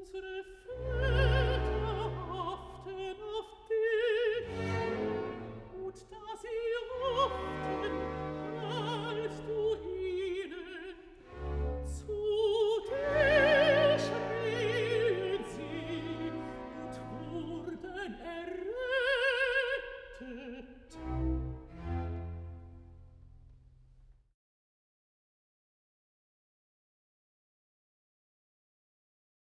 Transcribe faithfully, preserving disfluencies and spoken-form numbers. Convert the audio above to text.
Väter hofften auf dich, und da sie hofften,